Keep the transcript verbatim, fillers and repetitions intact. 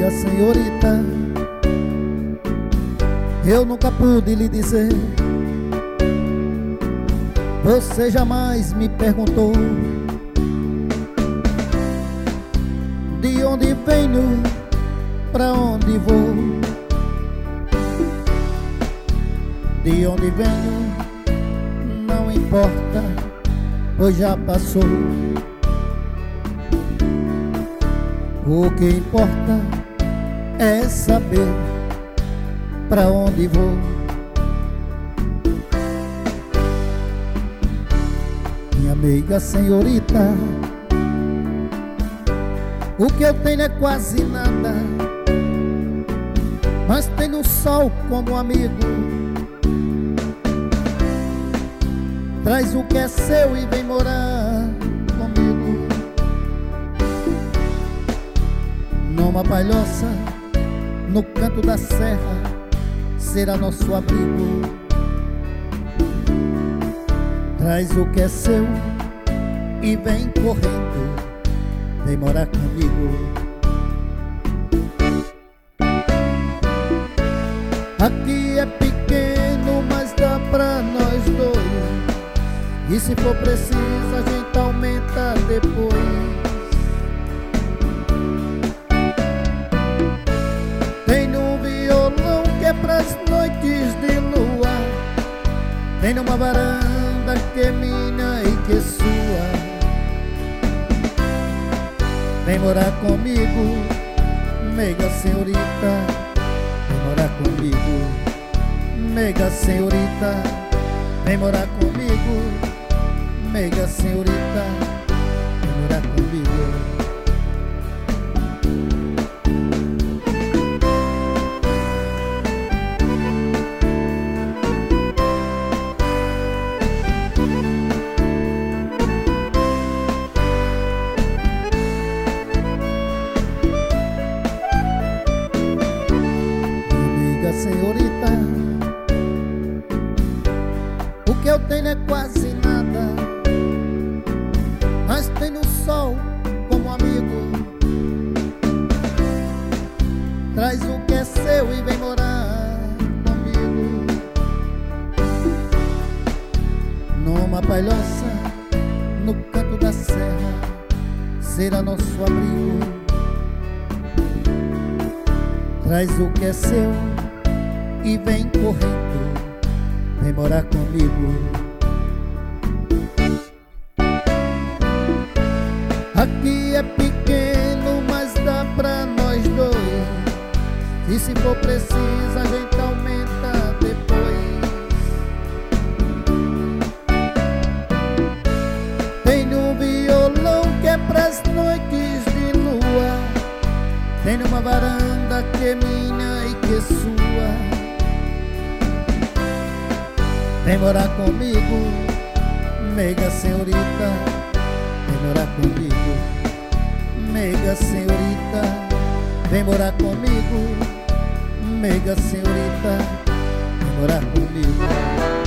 Amiga senhorita, eu nunca pude lhe dizer. Você jamais me perguntou de onde venho, pra onde vou. De onde venho não importa, pois já passou. O que importa é saber pra onde vou. Minha amiga senhorita, o que eu tenho é quase nada, mas tenho o sol como amigo. Traz o que é seu e vem morar comigo. Numa palhoça, no canto da serra, será nosso abrigo. Traz o que é seu e vem correndo, vem morar comigo. Aqui é pequeno, mas dá pra nós dois. E se for preciso a gente aumenta depois. Tem um violão que é pras noites de lua. Tem uma varanda que é minha e que é sua. Vem morar comigo, mega senhorita. Vem morar comigo, mega senhorita. Vem morar comigo, mega senhorita. Vem morar comigo. Amiga senhorita, o que eu tenho é quase nada, mas tenho o sol como amigo. Traz o que é seu e vem morar comigo. Numa palhoça, no canto da serra, será nosso abrigo. Traz o que é seu e vem correndo, vem morar comigo. Aqui é pequeno, mas dá pra nós dois. E se for preciso a gente aumenta depois. Tem um violão que é pras noites de lua. Tem uma varanda que é minha e que é sua. Vem morar comigo, mega senhorita. Vem morar comigo, mega senhorita. Vem morar comigo, mega senhorita. Vem morar comigo.